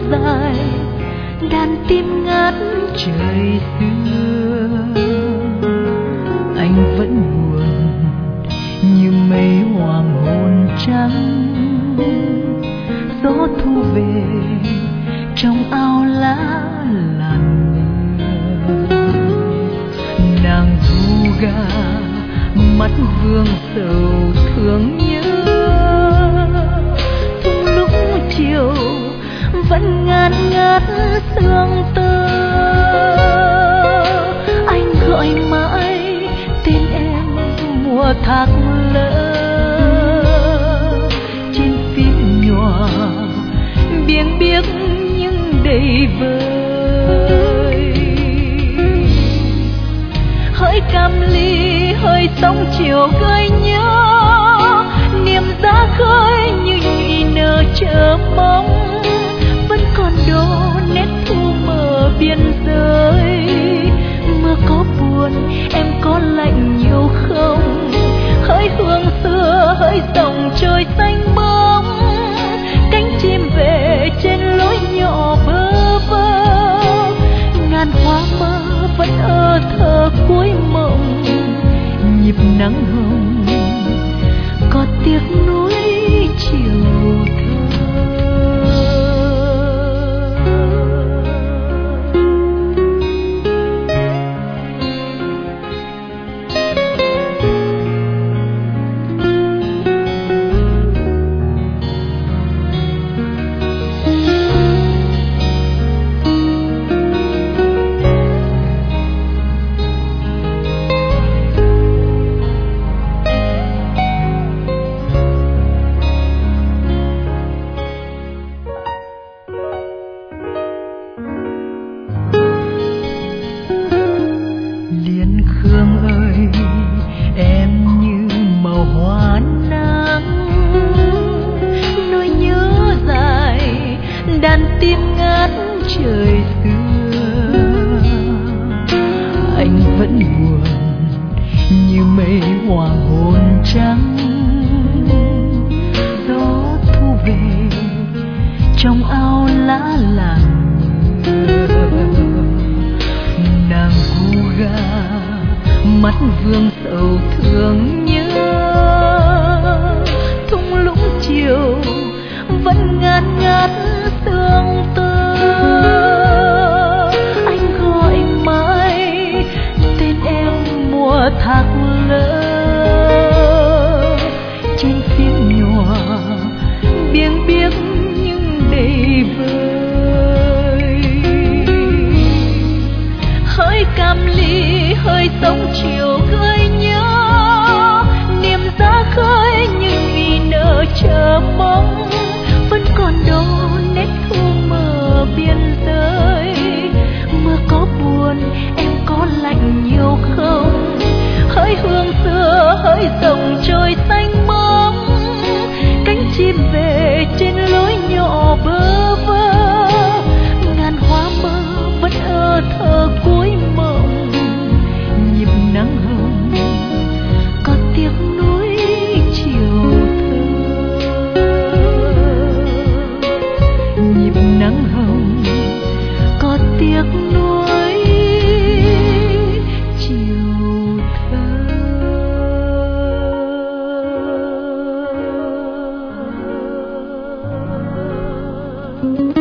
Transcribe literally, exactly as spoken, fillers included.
dài, đàn tim ngát trời xưa. Anh vẫn buồn như mây hoàng hôn trắng, gió thu về trong ao lá làn mưa. Nàng ru ga mắt vương sầu thương nhớ, thung lũng chiều vẫn ngát ngát sương tơ. Anh gọi mãi tên em mùa thác lỡ, trên phía nhòa biếng biếc nhưng đầy vơi. Hỡi cam ly hơi sóng chiều gợi nhớ, niềm giá khơi như nhụy nở chờ mong. Vẫn còn đó nét thu mờ biên giới, mưa có buồn em có lạnh nhiều không? Hỡi hương xưa hỡi dòng trời xanh bóng, cánh chim về trên lối nhỏ bơ vơ. Ngàn hoa mơ vẫn ơ thơ cuối mộng, nhịp nắng hồng có tiếc nuối chiều thơ. Thank you.